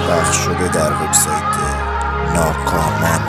پخش شده در وبسایت ناکامان.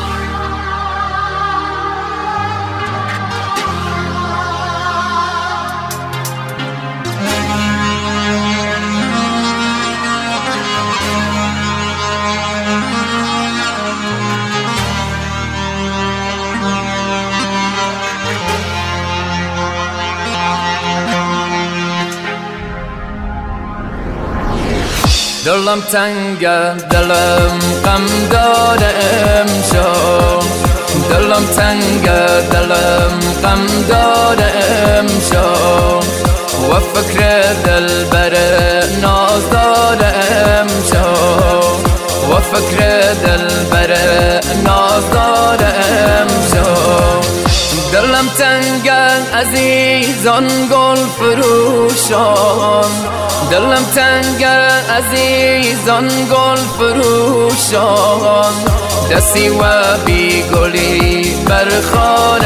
دلم تنگه دلم غم داره امشب، دلم تنگه دلم غم داره امشب، و فکر دلبر ناز داره امشب، و فکر دلبر ناز داره امشب. دلم تنگه عزیزان گل فروشان، دلم تنگه عزیزان گل فروشان، دستی و بی گلی برخار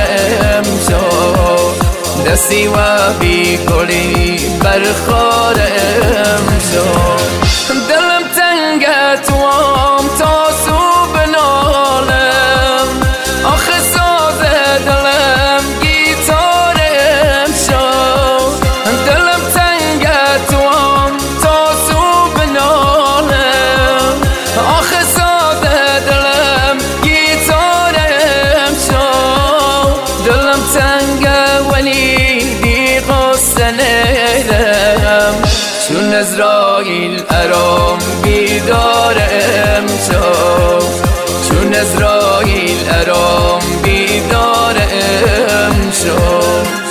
امشب، دستی و بی گلی برخار امشب. دلم تنگه توام تا صبح نالم، آخه ساز دلم گیتار امشب. دلم تنگه توام تا صبح نالم، آخه ساز دلم گیتار امشب. دلم تنگه ولی بی غصه نیرم، چون عزراییل ارام بیدار امشب، چون عزراییل ارام بیدار امشب.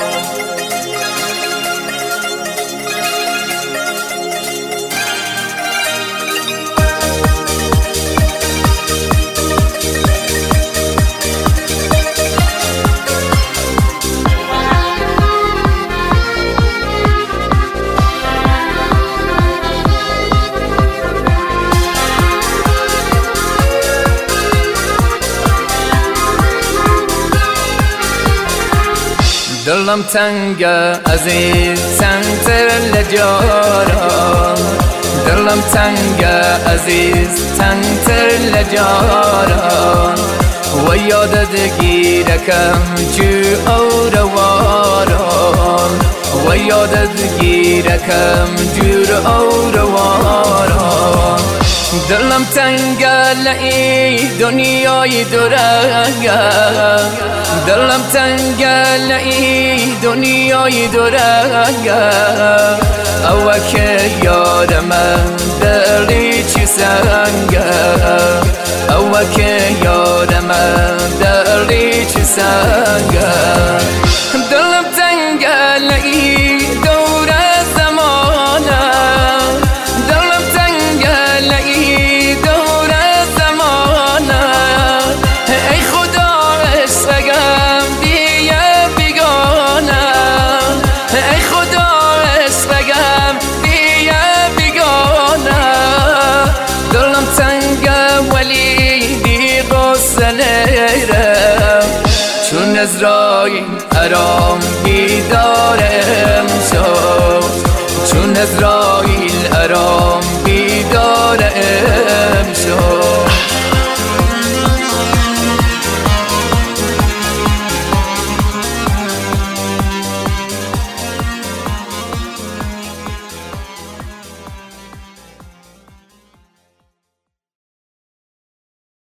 دلم تنگه عزیز تنگتر لجاران، دلم تنگه عزیز تنگتر لجاران، و یادت گیرکم جو اورواران، و یادت گیرکم جور اورواران. دلم تنگه لئی دنیای درنگه، دلم تنگه لئی دنیای درنگه، او که یار من دلی چی سنگه، او که یار من دلی چی سنگه. دلم تنگه لئی دور زمانه، دلم تنگه لئی دور زمانه، ای خدا عشقم دیگه بیگانه، ای خدا عشقم دیگه بیگانه. دلم تنگه ولی بی غصه نیرم، چون عزراییل ارام بیدار امشب، چون عزراییل